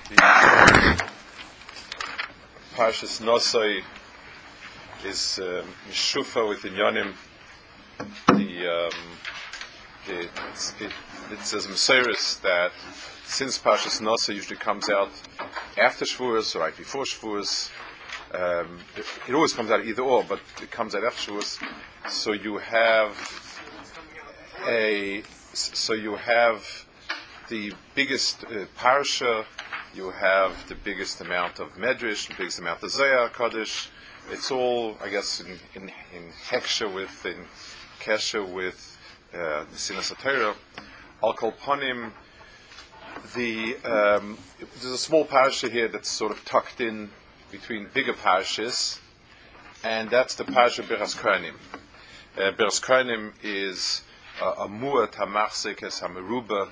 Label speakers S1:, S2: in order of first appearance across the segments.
S1: The Parshas Nosai is Mishufa with Inyanim. It says Mesiris that since Parshas Nosai usually comes out after Shavuos or right before Shavuos, it always comes out either or, but it comes out after Shavuos. So you have the biggest parsha. You have the biggest amount of Medrash, the biggest amount of Zohar Kodesh. It's all, I guess, in Kesher with the Sinas HaTorah. Al Kol Panim, there's a small parsha here that's sort of tucked in between bigger parshas, and that's the parsha Beras Kohanim. Beras Kohanim is a mu'at hamachzik es hameruba.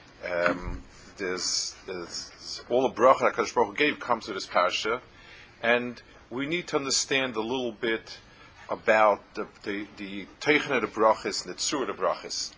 S1: There's all the bracha that HaKadosh Baruch Hu gave comes to this parsha, and we need to understand a little bit about the teichen of the brachas and the tzur of the brachas.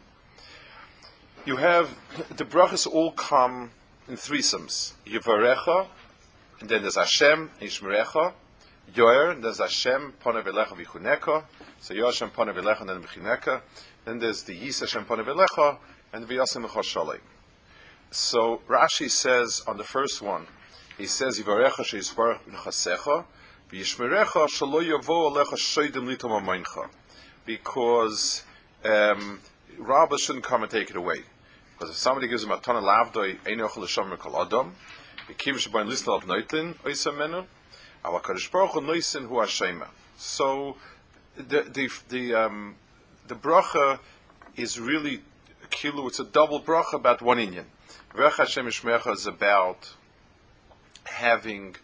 S1: You have the brachas all come in threesomes: Yivarecha, and then there's Hashem, Yishmerecha, Yoer, and there's Hashem, Ponev Elecha Vichuneka. So Yoer Hashem Ponev Elecha, and then Vichuneka. Then there's the Yis Hashem Ponev Elecha, and the V'yasem Echa Shalei. So Rashi says on the first one, he says Yivarecha sheYisbarach b'nechasecha, v'yishmerecha shelo yavo alecha shoydim litom amayincha, because Rabbah shouldn't come and take it away. Because if somebody gives him a ton of lavdoi, ein yochel l'shomer kol adam, v'kim shebayin listal av noitlin oisam menu, our Kadosh Baruch Hu noisin hu hashema. So the bracha is really kilu. It's a double bracha about one inyan. V'ech Hashem Yishmerecha is about having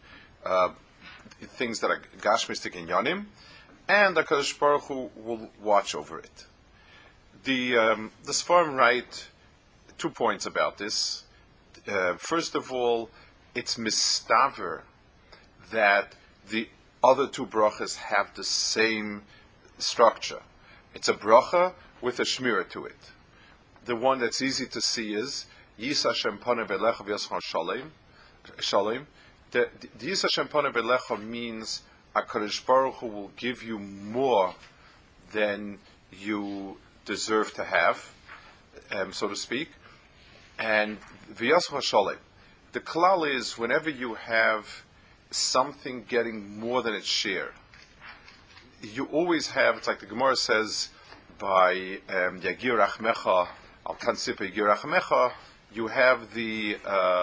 S1: things that are gashmistic in Yanim, and the Kadosh Baruch Hu will watch over it. The Sfarim write 2 points about this. First of all, it's mistaver that the other two brachas have the same structure. It's a bracha with a shmira to it. The one that's easy to see is Yis Hashem Ponev Elecha V'yascha Shalem. The Yis Hashem Ponev Elecha means HaKadosh Baruch Hu will give you more than you deserve to have, so to speak. And V'yascha Shalem. The klal is whenever you have something getting more than its share, you always have. It's like the Gemara says by Yagir Rachmecha Al Tansipa Yagir Rachmecha. You have the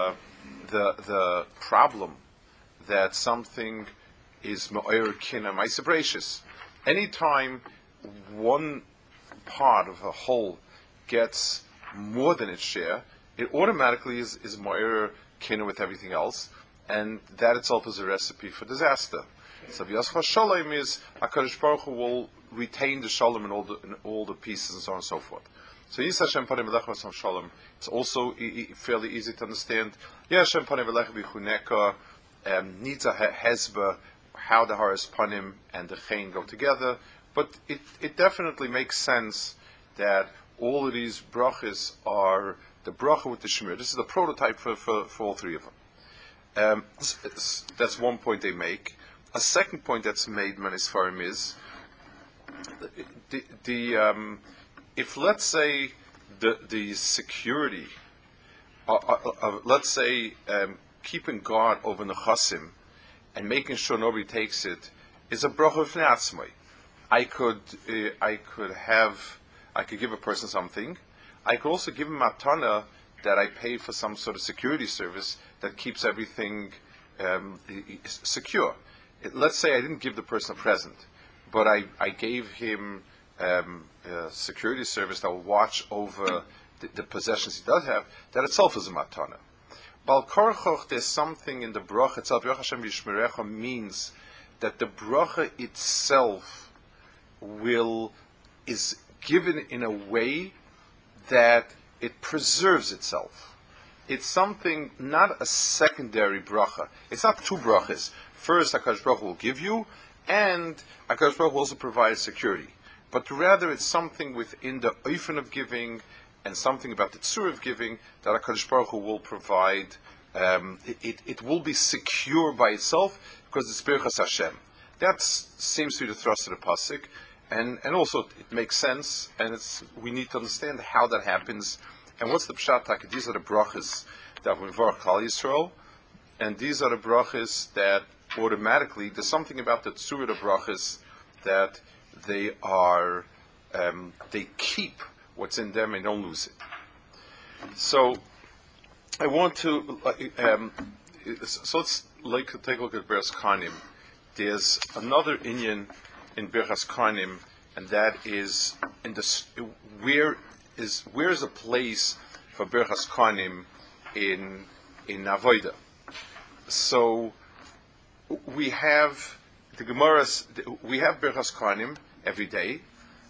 S1: problem that something is ma'or kina ma'asabracious. Anytime one part of a whole gets more than its share, it automatically is ma'or kina with everything else, and that itself is a recipe for disaster. So V'yascha Shalom is HaKadosh Baruch Hu will retain the Shalom in all the pieces and so on and so forth. So Yis Hashem Ponev Elecha V'yascha Shalom. It's also fairly easy to understand. Yes, Hashem Ponev Elecha V'chuneka needs a hezbah how the Haras Panim and the Chain go together, but it definitely makes sense that all of these brachas are the bracha with the shemir. This is the prototype for all three of them. That's one point they make. A second point that's made, Manis Farim, is if let's say the security, let's say keeping guard over nechasim and making sure nobody takes it is a bracha v'nei atzmai. I could give a person something. I could also give him matana that I pay for some sort of security service that keeps everything secure. Let's say I didn't give the person a present, but I gave him a security service that will watch over the possessions he does have. That itself is a matana. Bal Korchoch, there's something in the bracha itself. Yoch Hashem Yishmerecha means that the bracha itself is given in a way that it preserves itself. It's something, not a secondary bracha. It's not two brachas. First, HaKadosh Baruch Hu will give you, and HaKadosh Baruch Hu also provides security. But rather, it's something within the oifen of giving and something about the tzur of giving that HaKadosh Baruch Hu will provide it will be secure by itself because it's Birchas Hashem. That seems to be the thrust of the pasuk, and also it makes sense, and we need to understand how that happens, and what's the pshat. These are the brachas that we vorach Klal Yisrael, and these are the brachas that automatically, there's something about the tzura of brachas that they are, they keep what's in them and don't lose it. So I want to, so let's take a look at Birchas Kohanim. There's another inyan in Birchas Kohanim, and that is where is a place for Birchas Kohanim in Avodah. So we have the Gemara's. We have Birchas Kohanim every day.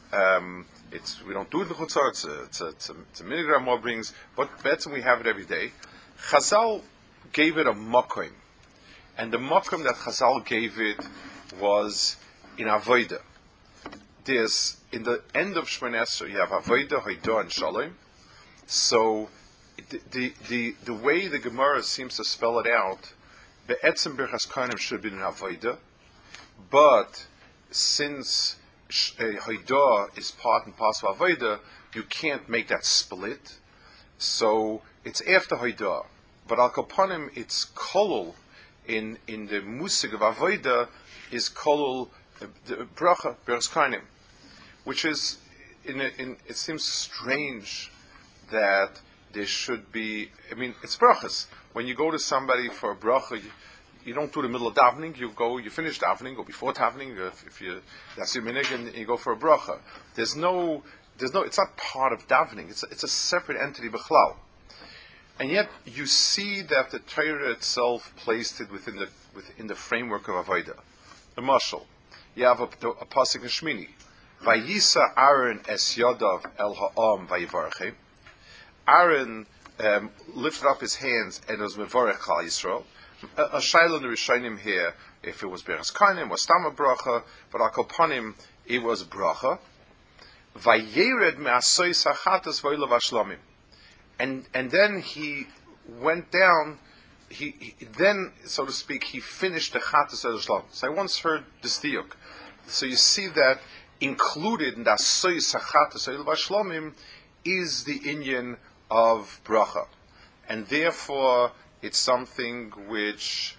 S1: We don't do it in Chutzah. It's a milligram more brings, but better we have it every day. Chazal gave it a makom. And the makom that Chazal gave it was in Avodah. There's, in the end of Shmoneh Esrei, you have Avodah, Hodah, and Shalom. So, the way the Gemara seems to spell it out, Be'etzem Birchas Kohanim should be in Avodah, but since Hodah is part and parcel of Avodah, you can't make that split. So, it's after Hodah. But Al Kapanim, it's kolul. In the musig of Avodah is kolul the bracha Birchas Kohanim, which is it seems strange that there should be. I mean, it's brachas. When you go to somebody for a bracha, you don't do the middle of davening. You finish davening, or before davening. That's your minhag, and you go for a bracha. There's no. It's not part of davening. It's a separate entity b'chlal. And yet, you see that the Torah itself placed it within the framework of Avodah. The mashal, you have a pasuk in Shmini, Vayisa Aaron es yadav el ha'am vayivarachem. Aaron lifted up his hands and was mevarech Klal Yisrael. A shaila in the Rishonim here, if it was Birchas Kohanim, was Stama bracha, but Al Kapanim, it was bracha. Vayered me'asoy sachatas v'oilav ashlamim. And then he went down. He then, so to speak, he finished the Chatas el Shlom. So I once heard this diuk. So you see that included in the Asoy Sachatas el Shlomim is the inyan of bracha, and therefore it's something which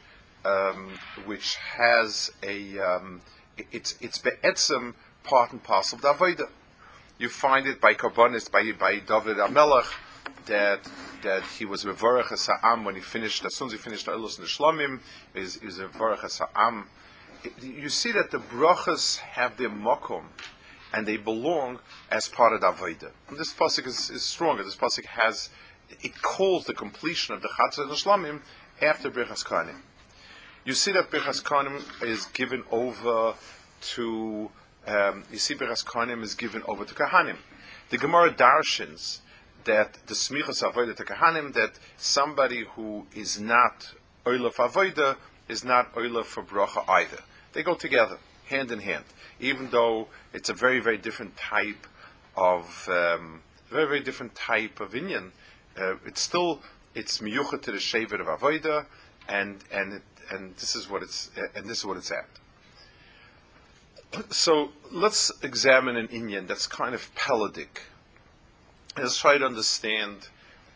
S1: has a it's be'etzem part and parcel of the Avodah. You find it by Karbonis, by David HaMelech, that he was mevarech as ha'am when he finished. As soon as he finished the Eilos and the Shlomim, he was mevarech as ha'am. You see that the brachas have their makom, and they belong as part of the Avodah. And this pasuk is stronger. This pasuk calls the completion of the Chatzah and the Shlomim after Birchas Kohanim. You see that Birchas Kohanim is given over to. Birchas Kohanim is given over to Kahanim. The Gemara darshins that the smichas avodah to Kahanim, that somebody who is not oila for avodah is not oila for bracha either. They go together, hand in hand, even though it's a very, very different type of inyan. It's miyuchat to the shevet of avodah, and this is what it's at. So let's examine an inyan that's kind of peladic. Let's try to understand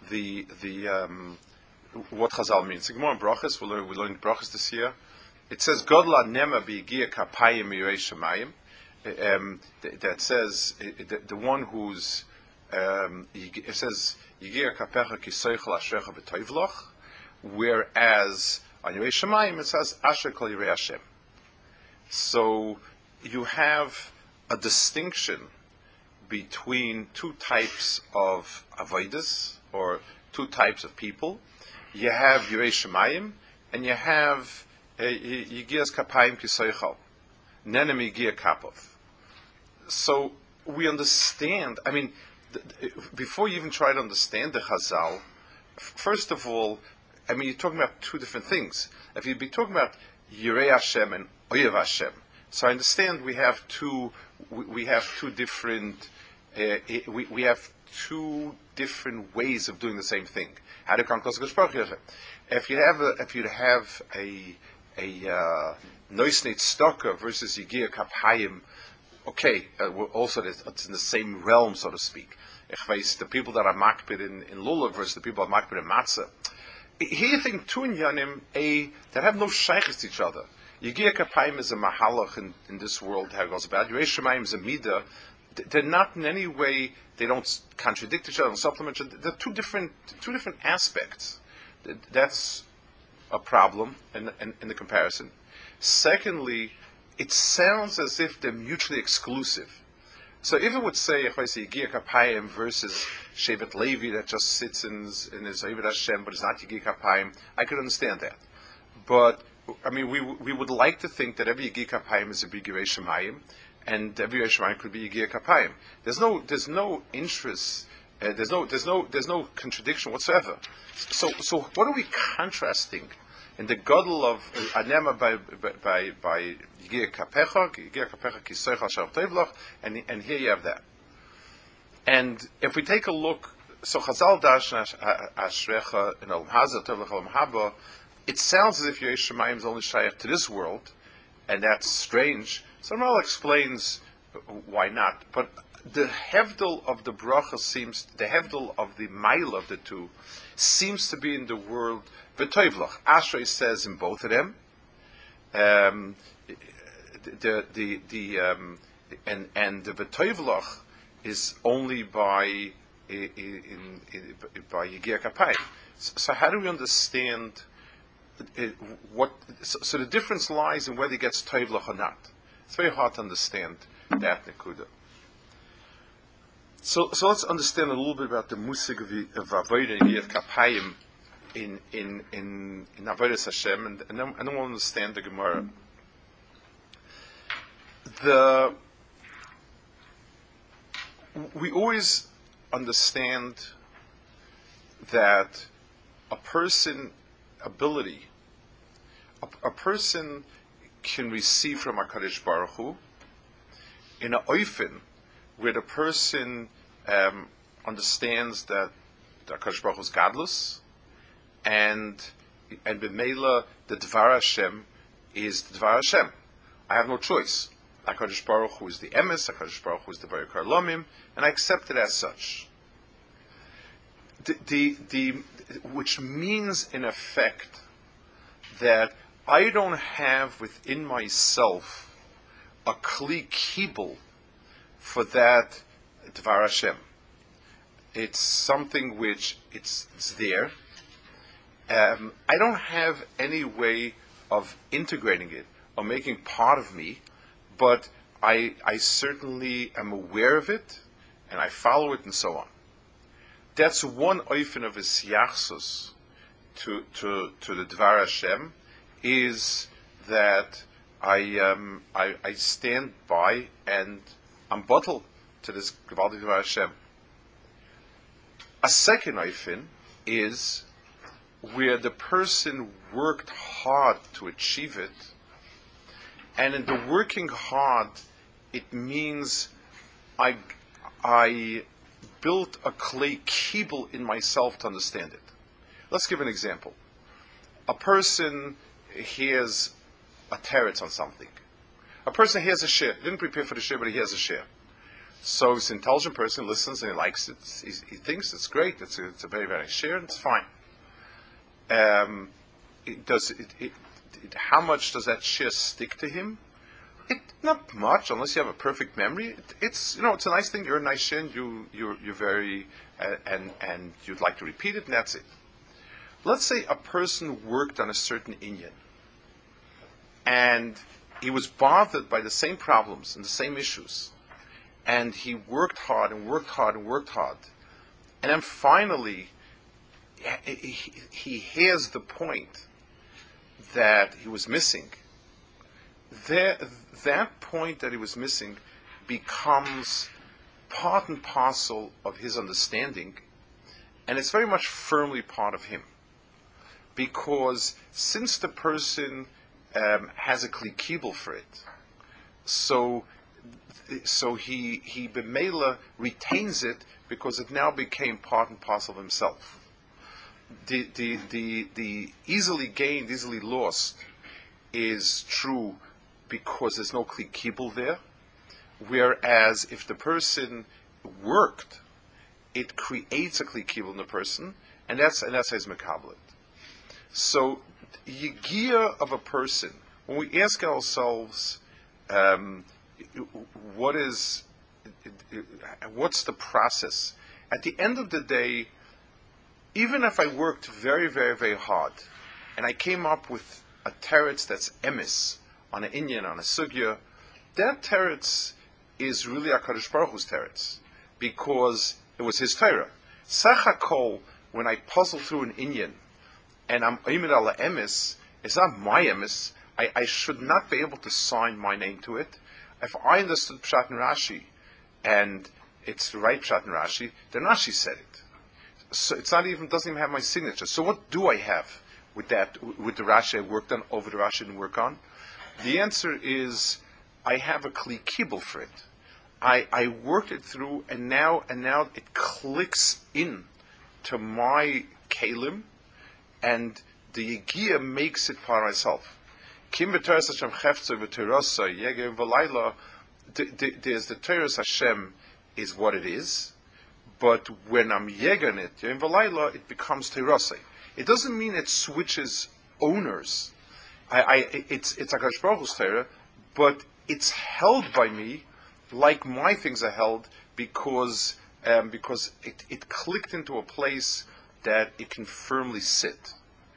S1: what Chazal means. Gemara brachas. We learned brachas this year. It says Godla nema b'yigia kapayim mirei shemayim. That says the one who's it says yigia kapecha kisoichel ashrecha b'toivloch. Whereas on Yirei Shemayim it says Asher Kol Yirei Hashem. So you have a distinction between two types of avodas, or two types of people. You have Yirei Shemayim, and you have Yigias Kapayim Kisoichal, Nenem Yigia Kapov. So we understand, before you even try to understand the Chazal, first of all, you're talking about two different things. If you'd be talking about Yirei Hashem and Oyev Hashem, so I understand we have two different, we have two different ways of doing the same thing. How to come close to Baruch Hu? If you have a Noisneit Stocker versus Yigia Kapayim, okay, also it's in the same realm, so to speak. The people that are makbid in lulav versus the people that are makbid in matzah. Here you think two inyanim that have no shaykhs to each other. Yigia Kapayim is a mahalach in this world. How it goes about. Yeresh Shamayim is a midah. They're not in any way. They don't contradict each other and supplement each other. They're two different aspects. That's a problem in the comparison. Secondly, it sounds as if they're mutually exclusive. So if it would say, if I say Yigia Kapayim versus Shevet Levi that just sits in his Oived Hashem, but is not Yigia Kapayim, I could understand that. But I mean, we would like to think that every Yigia Kapayim is a big Yerei Shemayim, and every Yerei Shemayim could be Yigia Kapayim. There's no interest. There's no contradiction whatsoever. So what are we contrasting in the Gadol of Anema by Yigia Kapecha Kisoichal Shav Tevlach, and here you have that. And if we take a look, so Chazal Dash Ashrecha in Olam Hazeh Tevlach Olam Haba, it sounds as if Yerei Shemayim is only shaykh to this world, and that's strange. So Ramal explains why not. But the hevdel of the bracha the hevdel of the mile of the two, seems to be in the world v'toivlach. Ashrei says in both of them, and the v'toivlach is only by Yigia Kapayim. So how do we understand? So the difference lies in whether he gets toivlach or not. It's very hard to understand that nekuda. So let's understand a little bit about the musig of avodah Yigia Kapayim in avodas Hashem, and then we'll understand the Gemara. We always understand that a person can receive from HaKadosh Baruch Hu in a oifen where the person understands that the HaKadosh Baruch Hu is godless, and b'meila the Dvar Hashem is the Dvar Hashem. I have no choice. HaKadosh Baruch Hu is the emes, HaKadosh Baruch Hu is the Vayikar Lomim, and I accept it as such. Which means, in effect, that I don't have within myself a kli kibul for that Dvar Hashem. It's something which it's there. I don't have any way of integrating it or making part of me, but I certainly am aware of it, and I follow it, and so on. That's one oifen of his yachsus to the Dvar Hashem, is that I stand by and I'm bottled to this Gevaldik Dvar Hashem. A second oifen is where the person worked hard to achieve it, and in the working hard, it means I built a clay kibble in myself to understand it. Let's give an example. A person hears a teretz on something. A person hears a shir. Didn't prepare for the shir, but he hears a shir. So he's an intelligent person, listens and he likes it. He thinks it's great. It's a very, very nice shir, and it's fine. How much does that shir stick to him? Not much, unless you have a perfect memory. It's a nice thing. You're a nice shir, and you're very and you'd like to repeat it, and that's it. Let's say a person worked on a certain inyan, and he was bothered by the same problems and the same issues, and he worked hard and worked hard and worked hard, and then finally he hears the point that he was missing. That point that he was missing becomes part and parcel of his understanding, and it's very much firmly part of him. Because since the person has a kli kibul for it, so so he b'meila retains it because it now became part and parcel of himself. The easily gained, easily lost is true because there's no kli kibul there. Whereas if the person worked, it creates a kli kibul in the person, and that's his mekablet. So yigia of a person, when we ask ourselves, what's the process? At the end of the day, even if I worked very, very, very hard, and I came up with a teretz that's emes, on an inyan, on a sugya, that teretz is really HaKadosh Baruch Hu's teretz, because it was his Torah. Sachakol, when I puzzle through an inyan, and I'm oimid ala emes, it's not my emes. I should not be able to sign my name to it. If I understood Pshat and Rashi, and it's the right Pshat and Rashi, then Rashi said it. So it's not even, doesn't even have my signature. So what do I have with that, with the Rashi I worked on over the Rashi I didn't work on? The answer is, I have a kli kibul for it. I worked it through, and now it clicks in to my kalim, and the yigia makes it part of myself. Kim v'teres Hashem cheftzoi v'terosoi yegem v'layla. There's the Teres Hashem is what it is, but when I'm yegin it, yegem v'layla, it becomes terosoi. It doesn't mean it switches owners. It's HaKadosh Baruch Hu's Torah, but it's held by me like my things are held because it clicked into a place that it can firmly sit.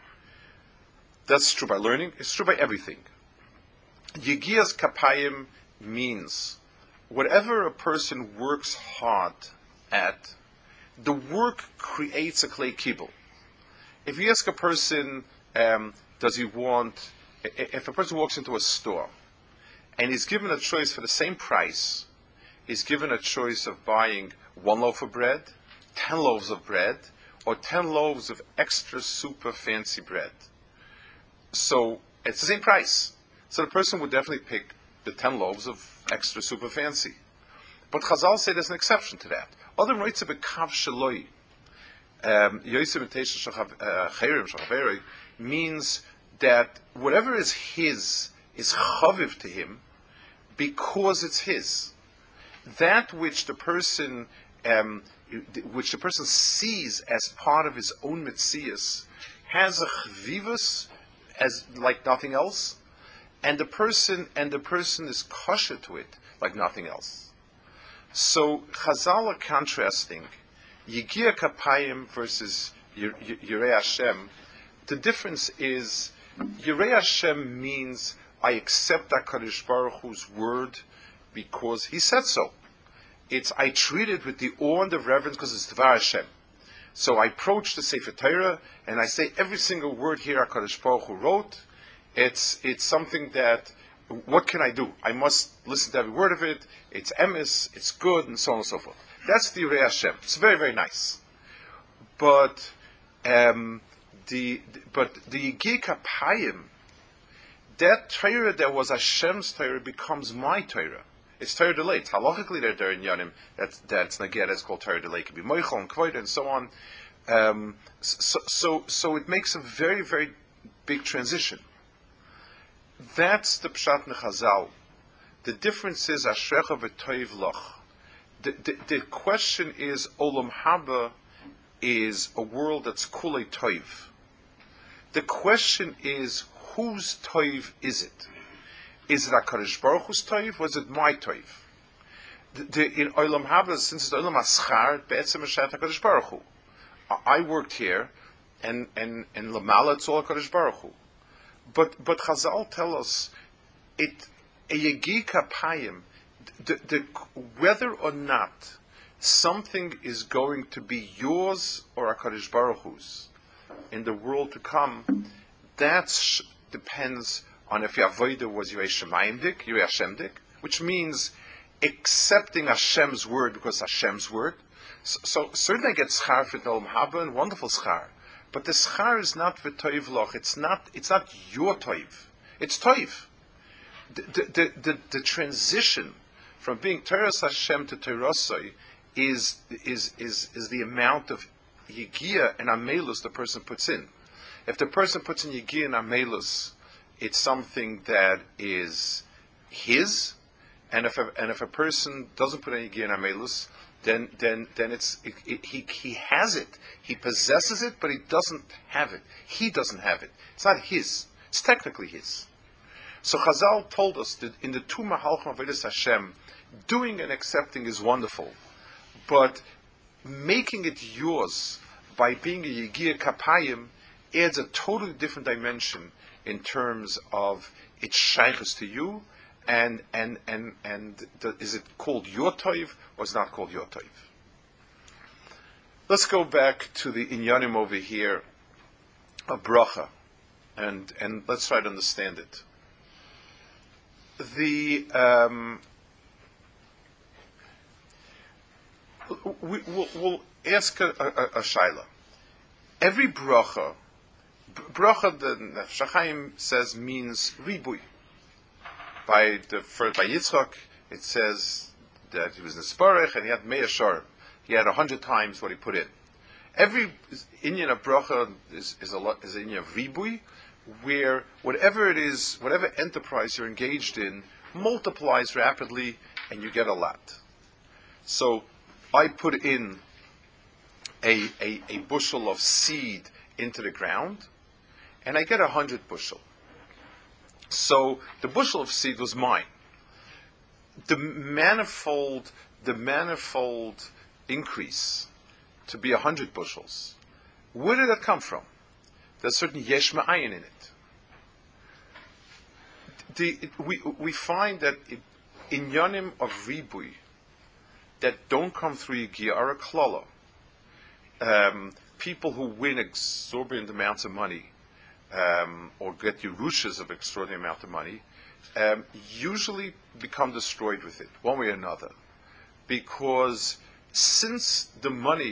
S1: That's true by learning. It's true by everything. Yigias kapayim means whatever a person works hard at, the work creates a klei kibul. If you ask a person, does he want, if a person walks into a store and he's given a choice for the same price, he's given a choice of buying 1 loaf of bread, 10 loaves of bread, or 10 loaves of extra super fancy bread. So it's the same price. So the person would definitely pick the 10 loaves of extra super fancy. But Chazal say there's an exception to that. Other writes a bekav shaloi. Means that whatever is his is chaviv to him because it's his. That which the person sees as part of his own mitzias has a chavivus as like nothing else, and the person is kosher to it like nothing else. So Chazal are contrasting Yigia Kapayim versus Yirei Hashem. The difference is Yirei Hashem means I accept HaKadosh Baruch Hu's word because He said so. I treat it with the awe and the reverence because it's Dvar Hashem. So I approach the Sefer Torah and I say every single word here HaKadosh Baruch Hu wrote. It's something that, what can I do? I must listen to every word of it. It's emes, it's good, and so on and so forth. That's the Yirei Hashem. It's very, very nice. But the Yigi Kapayim, that Torah that was Hashem's Torah becomes my Torah. It's Torah delay. It's halachically there in Yanim. That's Nagia. That's called Torah delay. It can be Moichel and Kvoid and so on. So it makes a very, very big transition. That's the Pshat Nechazal. The difference is Ashrecha v'Toiv Loch. The question is Olam Haba is a world that's Kulei Toiv. The question is whose Toiv is it? Is it HaKadosh Baruch Hu's Toiv, or is it my Toiv? In Olam Haba, since it's Olam Aschar, Be'etzem Hashem HaKadosh Baruch Hu. I worked here, and Lamala it's all HaKadosh Baruch Hu. But Chazal tell us, a Yegi Kapayim, whether or not something is going to be yours or HaKadosh Baruch Hu's in the world to come, that depends on if your avodah was Yirei Shemayimdik, Yirei Hashemdik, which means accepting Hashem's word because Hashem's word. So certainly I get schar for Olam Haba and wonderful schar, but the schar is not v'toiv loch. It's not your toiv. It's toiv. The transition from being Teres Hashem to Terosai is the amount of Yigia and Amelus the person puts in. If the person puts in Yigia and Amelus, it's something that is his, and if a person doesn't put in Yigia and Amelus, then he has it. He possesses it, but he doesn't have it. He doesn't have it. It's not his. It's technically his. So Chazal told us that in the two Mahalchim Avodas Hashem, doing and accepting is wonderful, but making it yours by being a Yegiya Kapayim adds a totally different dimension in terms of its shaykhs to you, and is it called your toiv or is it not called your toiv? Let's go back to the inyanim over here of bracha, and let's try to understand it. We'll ask a shaila. Every bracha, the Nefesh HaChaim says means ribui. By Yitzchak, it says that he was nesparech and he had me'ah sharim. He had 100 times what he put in. Every inyan of bracha is an inyan of ribui, where whatever it is, whatever enterprise you're engaged in, multiplies rapidly and you get a lot. So I put in a bushel of seed into the ground, and I get 100 bushel. So the bushel of seed was mine. The manifold increase to be 100 bushels. Where did that come from? There's certain yesh ma'ayin in it. We find that inyanim of ribui that don't come through Yigia are a klala. People who win exorbitant amounts of money, or get Yerushas of extraordinary amount of money, usually become destroyed with it, one way or another. Because since the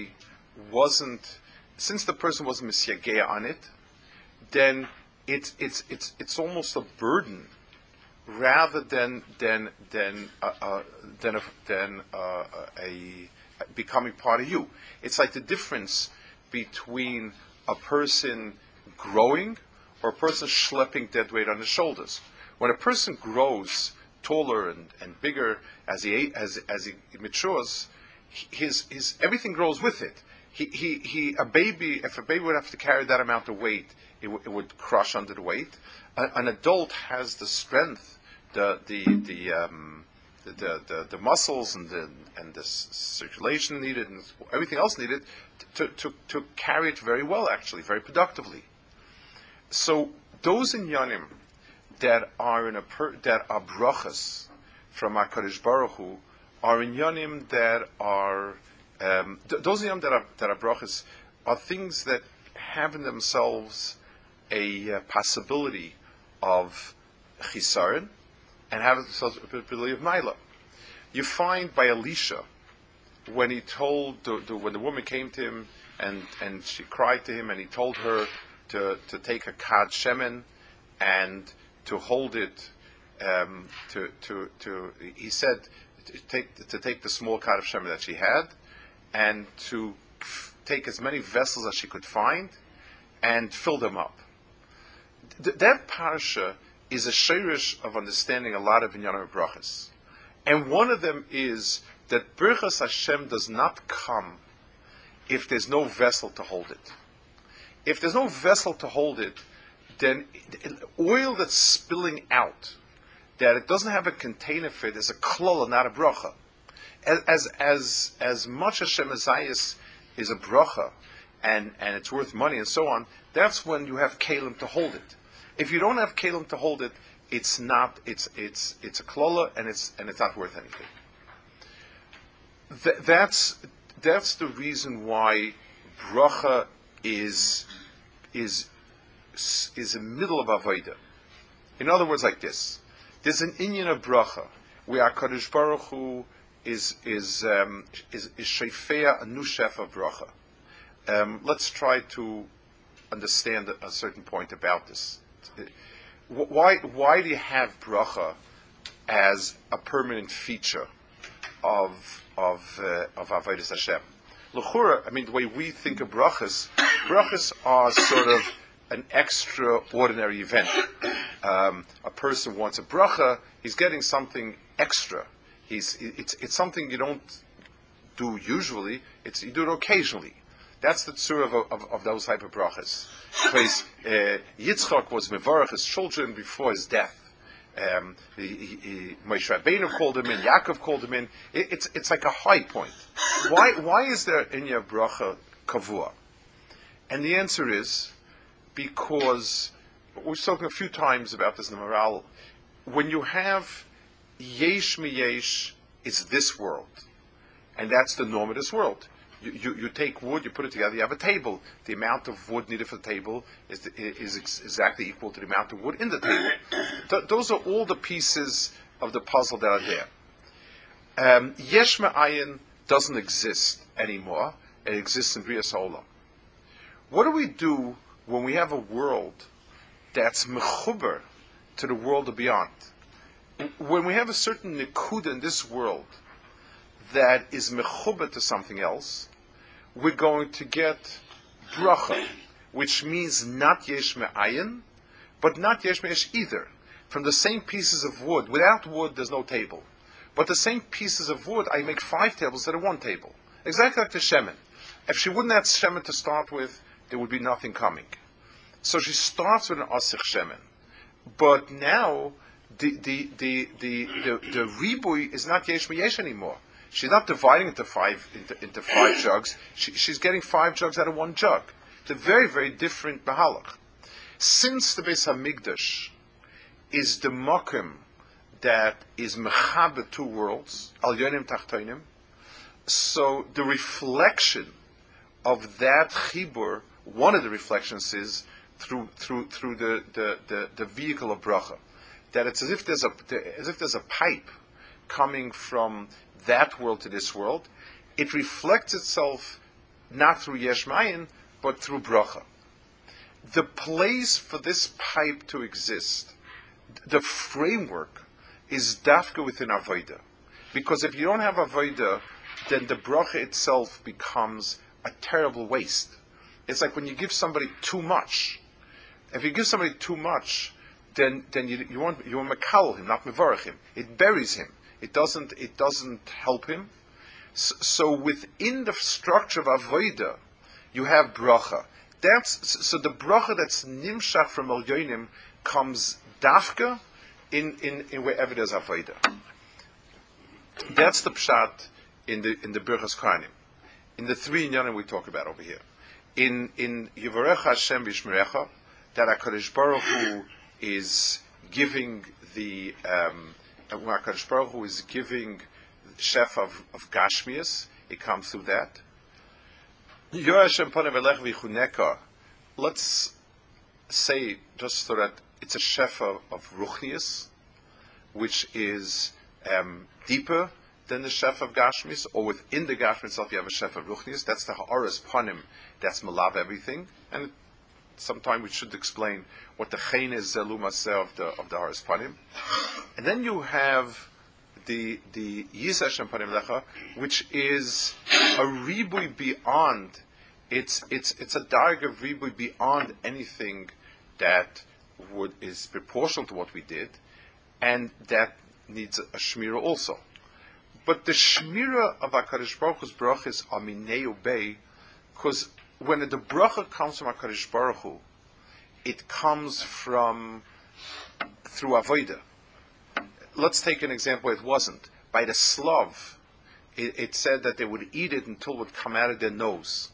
S1: person wasn't misyagea on it, then it's almost a burden rather than becoming part of you. It's like the difference between a person growing or a person schlepping dead weight on his shoulders. When a person grows taller and bigger as he matures, his everything grows with it. If a baby would have to carry that amount of weight, it would crush under the weight. An adult has the strength, the muscles and the circulation needed and everything else needed to carry it very well, actually, very productively. So those inyanim that are brachas from HaKadosh Baruch Hu are inyanim that are those inyanim that are brachas are things that have in themselves a possibility of chisaron and have in themselves a possibility of maila. You find by Elisha, when he told when the woman came to him and she cried to him, and he told her to take a kad shemen and to hold it, he said to take the small kad of shemen that she had and to take as many vessels as she could find and fill them up. That parsha is a shirish of understanding a lot of inyanim brachas. And one of them is that Birchas Hashem does not come if there's no vessel to hold it. If there's no vessel to hold it, then oil that's spilling out, that it doesn't have a container for it, is a klala, not a bracha. As much as Shem Ezayis is a bracha, and it's worth money and so on, that's when you have kalim to hold it. If you don't have kalim to hold it, it's not. It's a klala, and it's not worth anything. That's the reason why bracha is a middle of avodah. In other words, like this: there's an inyan of bracha where HaKadosh Baruch Hu is shefea a new chef of bracha. Let's try to understand a certain point about this. Why do you have bracha as a permanent feature Avodas Hashem. L'chura, I mean, the way we think of brachas are sort of an extraordinary event. A person wants a bracha, he's getting something extra. It's something you don't do usually, you do it occasionally. That's the tzura of those type of brachas. Because Yitzchak was mevarach his children before his death. Moshe Rabbeinu called him in, Yaakov called him in. It's like a high point. Why is there Inya bracha kavua? And the answer is because we've spoken a few times about this in the Maral. When you have yesh miyesh, it's this world, and that's the norm of this world. You take wood, you put it together, you have a table. The amount of wood needed for the table is exactly equal to the amount of wood in the table. Those are all the pieces of the puzzle that are there. Yesh me'ayin doesn't exist anymore. It exists in Brias Ha'olam. What do we do when we have a world that's mechuber to the world of beyond? When we have a certain nikuda in this world that is mechuber to something else, we're going to get bracha, which means not yesh me'ayin, but not yesh me'esh either. From the same pieces of wood. Without wood, there's no table. But the same pieces of wood, I make 5 tables instead of 1 table. Exactly like the shemen. If she wouldn't have shemen to start with, there would be nothing coming. So she starts with an asich shemen. But now, the ribui is not yesh me'yesh anymore. She's not dividing into five jugs. She's getting 5 jugs out of 1 jug. It's a very, very different mahalach. Since the Beis Hamikdash is the makom that is mechaber 2 worlds, al yonim tachtonim, so the reflection of that chibur, one of the reflections is through the vehicle of bracha. That it's as if there's a pipe coming from that world to this world. It reflects itself not through yesh mayin, but through bracha. The place for this pipe to exist, the framework, is dafka within avodah. Because if you don't have avodah, then the bracha itself becomes a terrible waste. It's like when you give somebody too much. If you give somebody too much, then you want mekal him, not mevarach him. It buries him. It doesn't help him. So within the structure of avodah, you have bracha. So the bracha that's nimshach from al yonim comes dafka in wherever there's avodah. That's the pshat in the Birchas Kohanim. In the 3 inyanim we talk about over here. In Yivarecha Hashem v'Yishmerecha, that HaKadosh Baruch Hu is giving the HaKadosh Baruch Hu is giving chef of Gashmias. It comes through that. Let's say, just so that it's a chef of Ruchnias, which is deeper than the chef of Gashmis, or within the Gashmis itself you have a chef of Ruchnias. That's the Ha'aras Panim, that's Malav everything. And sometime we should explain what the Chen is Zelu Maseh of the Ha'aras Panim. And then you have the Yisah Shem Panim Lecha, which is a ribui beyond. It's a darg of ribui beyond anything that is proportional to what we did, and that needs a shmira also. But the shmira of HaKadosh Baruch Hu's bracha is amineu bei, because when the bracha comes from HaKadosh Baruch Hu, it comes through avodah. Let's take an example. It wasn't by the Slav. It said that they would eat it until it would come out of their nose.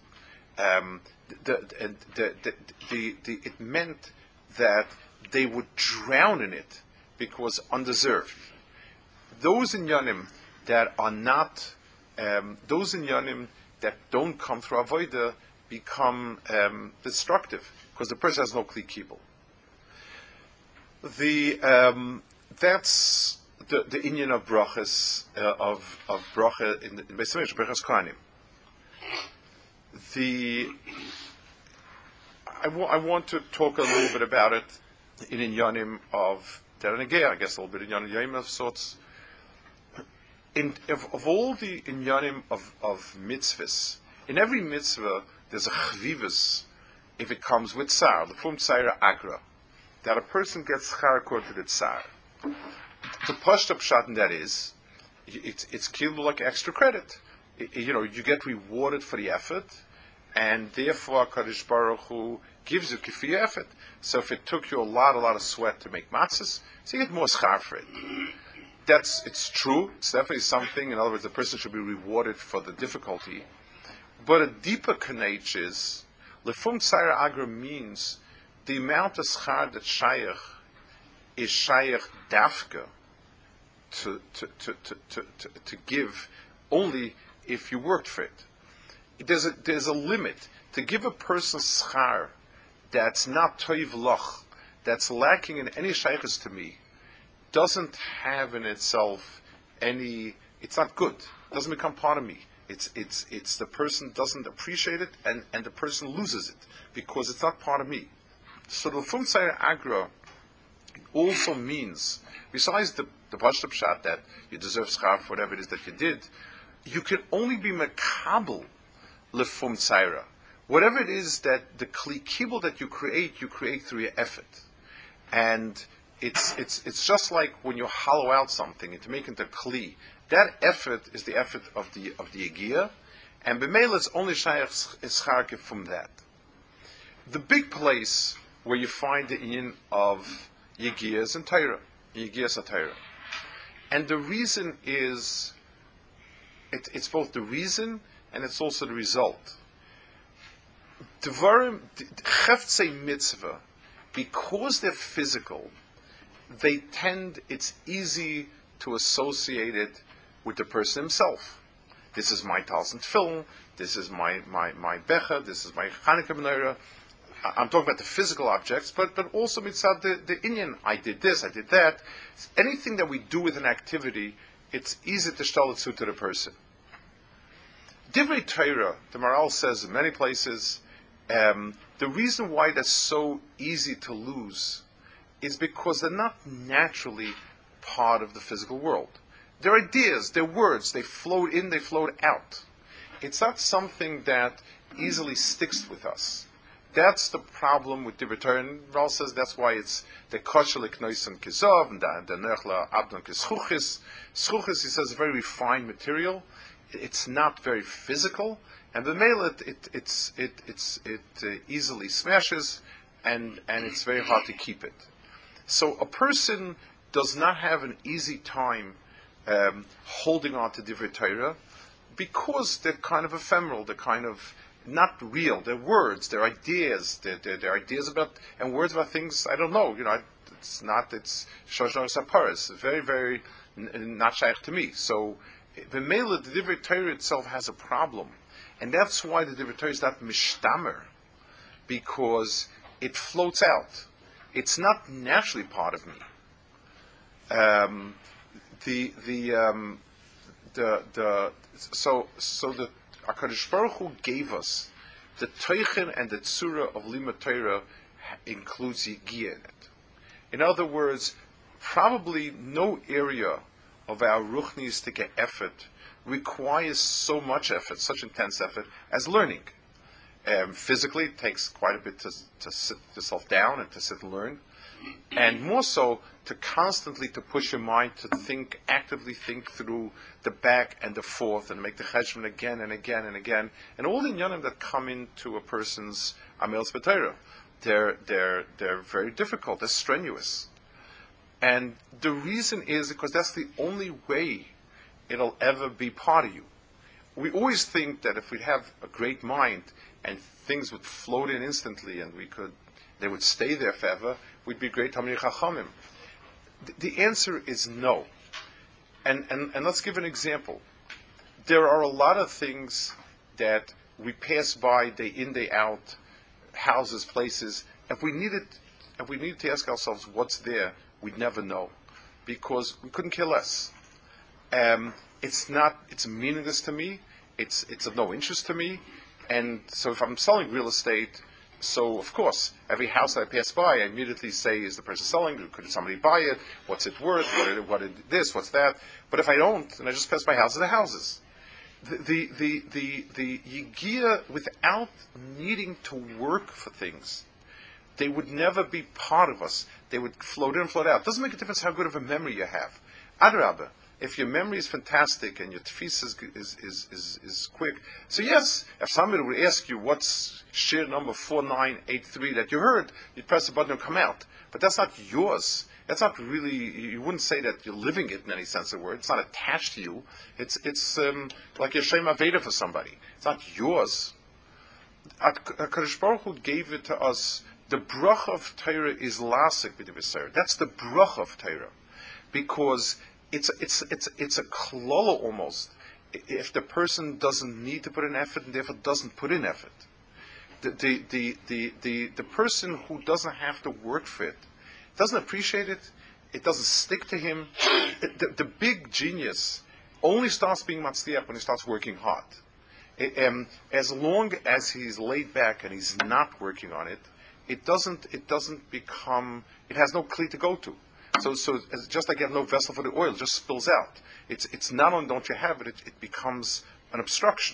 S1: It meant that they would drown in it because undeserved. Those inyanim that are not, those inyanim that don't come through avodah become destructive because the person has no kli kibul. That's the inyan of brachas of bracha in Beis Hamikdash, brachas kohanim. I want to talk a little bit about it in inyanim of Deranegeh, I guess a little bit in inyanim of sorts. Of all the inyanim of mitzvahs, in every mitzvah there's a chvivus if it comes with tsar, the form tsara agra, that a person gets schar according to the tsar. The pashta pshat in that is, it's killed like extra credit. You get rewarded for the effort, and therefore Kadosh Baruch Hu gives you kifi effort. So if it took you a lot of sweat to make matzahs, so you get more schar for it. It's true. It's definitely something. In other words, the person should be rewarded for the difficulty. But a deeper kanech is lefum tzara agra means the amount of schar that shayach is shayach dafka to give only if you worked for it. There's a limit to give a person schar that's not toiv loch, that's lacking in any shaychus to me, doesn't have in itself any. It's not good. It doesn't become part of me. It's the person doesn't appreciate it, and the person loses it because it's not part of me. So the Lefum Tzara Agra also means, besides the pashta pshat that you deserve schar for whatever it is that you did, you can only be mekabel Lefum Tzara. Whatever it is that the kli kibul that you create through your effort, and it's just like when you hollow out something and to make it into kli. That effort is the effort of the yigiyah, and b'meila it's only shayach escharke from that. The big place where you find the inyan of yigiyah is in Torah, yigiyah Torah, and the reason is it's both the reason and it's also the result. Devarim cheftzei mitzvah, because they're physical, it's easy to associate it with the person himself. This is my Talmud film, this is my becha, this is my Chanukah menorah. I'm talking about the physical objects, but also mitzad the inyan. I did this, I did that. Anything that we do with an activity, it's easy to shtel it to the person. Divrei Torah, the Maral says in many places, the reason why that's so easy to lose is because they're not naturally part of the physical world. They're ideas, they're words, they float in, they float out. It's not something that easily sticks with us. That's the problem with Divrei Torah, and Ral says that's why it's the kosher l'knoisen kizov, and the nechla abdon kischuchis. Schuchis, he says, is a very refined material. It's not very physical, and the mail it easily smashes, and it's very hard to keep it. So a person does not have an easy time holding on to Divrei Torah because they're kind of ephemeral, they're kind of not real. They're words, they're ideas, they're ideas about and words about things I don't know. It's shoshno saparis. It's very, very not shaykh to me. So the Mela, the Divrei Torah itself has a problem, and that's why the Divrei Torah is not mishtamer, because it floats out. It's not naturally part of me. So the HaKadosh Baruch Hu gave us the teichen and the tzura of Limud Torah includes yigiyah in it. In other words, probably no area of our ruchnistic effort requires so much effort, such intense effort, as learning. Physically, it takes quite a bit to sit yourself down and to sit and learn, and more so to constantly to push your mind to actively think through the back and the forth, and make the cheshbon again and again and again, and all the inyanim that come into a person's amel spetera. They're very difficult. They're strenuous, and the reason is because that's the only way it'll ever be part of you. We always think that if we'd have a great mind and things would float in instantly, and they would stay there forever, we'd be great Talmidei Chachamim. The answer is no. And let's give an example. There are a lot of things that we pass by day in, day out, houses, places. If we needed to ask ourselves what's there, we'd never know, because we couldn't care less. It's meaningless to me. It's of no interest to me. And so if I'm selling real estate, So of course, every house that I pass by, I immediately say, is the person selling? Could somebody buy it? What's it worth? What is this? What's that? But if I don't, and I just pass by houses, the houses. The Yigia, without needing to work for things, they would never be part of us. They would float in, float out. It doesn't make a difference how good of a memory you have. Adrabah, if your memory is fantastic and your tefis is quick, so yes, if somebody would ask you what's shir number 4983 that you heard, you'd press the button and come out. But that's not yours. That's not really, you wouldn't say that you're living it in any sense of the word. It's not attached to you. It's like your Shem Aveda for somebody. It's not yours. HaKadosh Baruch Hu gave it to us. The bracha of Torah is lasik b'diviser. That's the bracha of Torah, because it's a klala almost. If the person doesn't need to put in effort and therefore doesn't put in effort, the person who doesn't have to work for it doesn't appreciate it. It doesn't stick to him. The big genius only starts being matzliach when he starts working hard. As long as he's laid back and he's not working on it, it doesn't become. It has no kli to go to. So it's just like you have no vessel for the oil, it just spills out. It's not only don't you have it, it becomes an obstruction.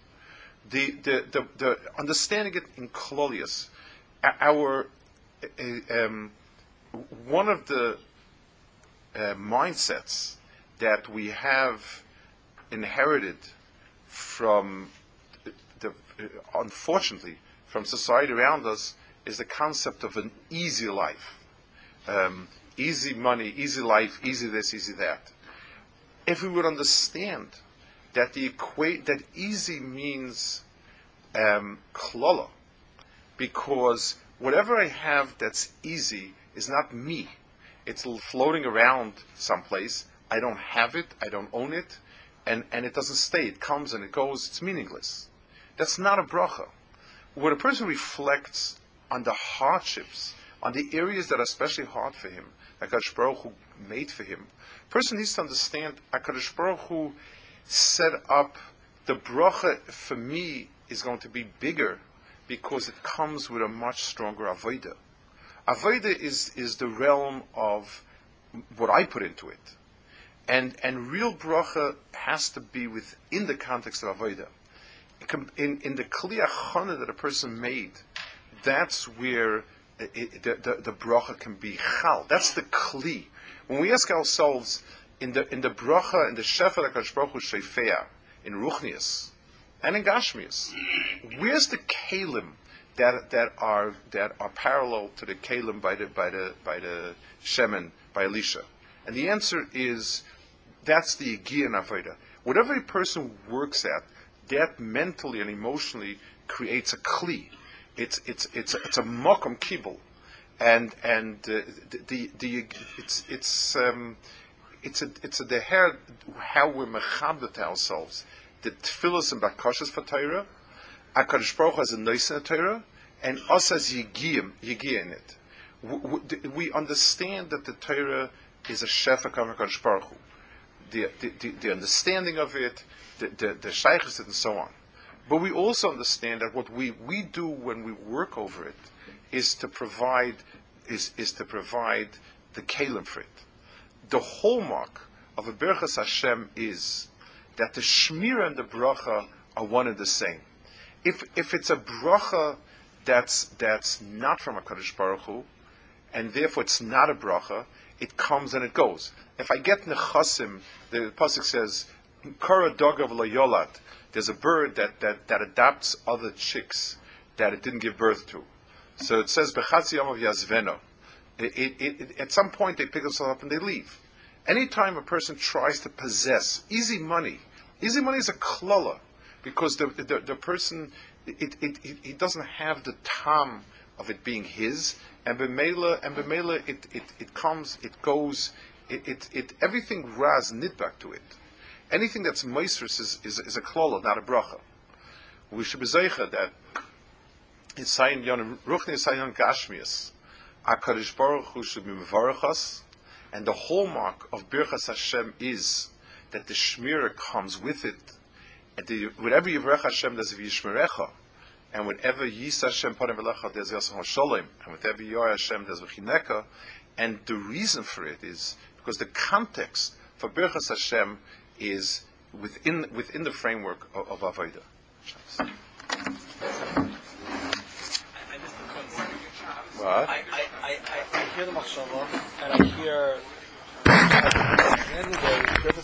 S1: The understanding it in Klolius, our one of the mindsets that we have inherited from unfortunately from society around us is the concept of an easy life. Easy money, easy life, easy this, easy that. If we would understand that that easy means klala, because whatever I have that's easy is not me. It's floating around someplace. I don't have it, I don't own it, and it doesn't stay. It comes and it goes, it's meaningless. That's not a bracha. When a person reflects on the hardships, on the areas that are especially hard for him, that HaKadosh Baruch Hu made for him, a person needs to understand HaKadosh Baruch Hu set up the bracha for me is going to be bigger because it comes with a much stronger avodah. Avodah is the realm of what I put into it. And real bracha has to be within the context of avodah. In the kli achana that a person made, that's where the bracha can be chal. That's the kli. When we ask ourselves in the bracha, in the shefa that HaKadosh Baruch Hu shefea, in Ruchnius and in Gashmius, where's the kalim that are parallel to the kalim by the shemen by Elisha? And the answer is that's the Yigiyah and Avodah. Whatever a person works at, that mentally and emotionally creates a kli. It's a mokum kibul, and it's a deher how we're mechabed to ourselves. The tefillos and bakashas for Torah, HaKadosh Baruch Hu has a nice in Torah, and us as yigiyah in it. We understand that the Torah is a shefa of HaKadosh Baruch Hu. The understanding of it, the shaykhs and so on. But we also understand that what we do when we work over it is to provide the kalim for it. The hallmark of a berachas Hashem is that the shmira and the bracha are one and the same. If it's a bracha that's not from HaKadosh Baruch Hu, and therefore it's not a bracha, it comes and it goes. If I get nechasim, the pasuk says, "Kara dogav layolat." There's a bird that adopts other chicks that it didn't give birth to. So it says, "Bechatzi yamav yazveno." At some point they pick themselves up and they leave. Anytime a person tries to possess easy money is a klala, because the person he doesn't have the tam of it being his, and b'meila it comes, it goes, it everything raz nitbak to it. Anything that's meisrus is a klala, not a bracha. We should be zeicha that in Sayin Yon Ruchni Sayin Gashmias, HaKadosh Baruch Hu should be mevarach us, and the hallmark of Birchas Hashem is that the shmira comes with it. And whatever Yivrech Hashem does v'yishmerecha, and whenever Yisa Hashem Panim V'lecha, there's Yasam HaSholem, and whenever Yor Hashem, there's V'chineka, and the reason for it is because the context for Birchas Hashem is within the framework of Avodah. What?
S2: I hear the machshava, and I hear at the end of the day, Birchas